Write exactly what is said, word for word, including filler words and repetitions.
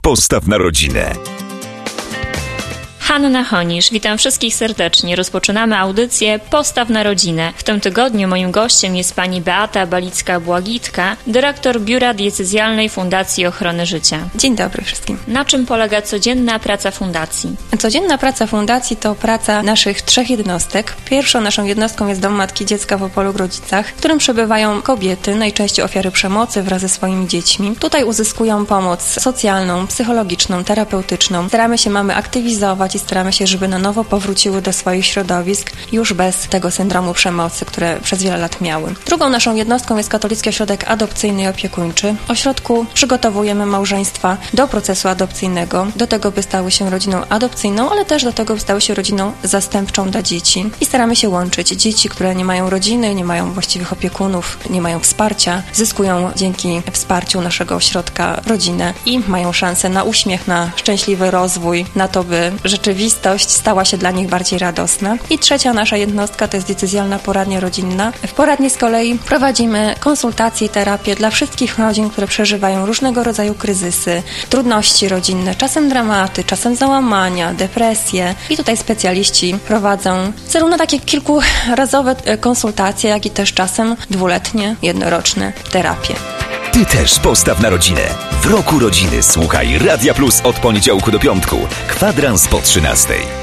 Postaw na rodzinę. Hanna Honisz, witam wszystkich serdecznie. Rozpoczynamy audycję Postaw na rodzinę. W tym tygodniu moim gościem jest pani Beata Balicka-Błagitka, dyrektor Biura Diecezjalnej Fundacji Ochrony Życia. Dzień dobry wszystkim. Na czym polega codzienna praca fundacji? Codzienna praca fundacji to praca naszych trzech jednostek. Pierwszą naszą jednostką jest Dom Matki Dziecka w Opolu-Grodzicach, w którym przebywają kobiety, najczęściej ofiary przemocy wraz ze swoimi dziećmi. Tutaj uzyskują pomoc socjalną, psychologiczną, terapeutyczną. Staramy się mamy aktywizować i staramy się, żeby na nowo powróciły do swoich środowisk już bez tego syndromu przemocy, które przez wiele lat miały. Drugą naszą jednostką jest Katolicki Ośrodek Adopcyjny i Opiekuńczy. W ośrodku przygotowujemy małżeństwa do procesu adopcyjnego, do tego, by stały się rodziną adopcyjną, ale też do tego, by stały się rodziną zastępczą dla dzieci. I staramy się łączyć dzieci, które nie mają rodziny, nie mają właściwych opiekunów, nie mają wsparcia, zyskują dzięki wsparciu naszego ośrodka rodzinę i mają szansę na uśmiech, na szczęśliwy rozwój, na to, by rzeczywiście Rzeczywistość stała się dla nich bardziej radosna. I trzecia nasza jednostka to jest diecezjalna poradnia rodzinna. W poradni z kolei prowadzimy konsultacje i terapię dla wszystkich rodzin, które przeżywają różnego rodzaju kryzysy, trudności rodzinne, czasem dramaty, czasem załamania, depresje. I tutaj specjaliści prowadzą zarówno takie kilkurazowe konsultacje, jak i też czasem dwuletnie, jednoroczne terapie. Ty też postaw na rodzinę. W roku rodziny słuchaj Radia Plus od poniedziałku do piątku. Kwadrans po trzynastej.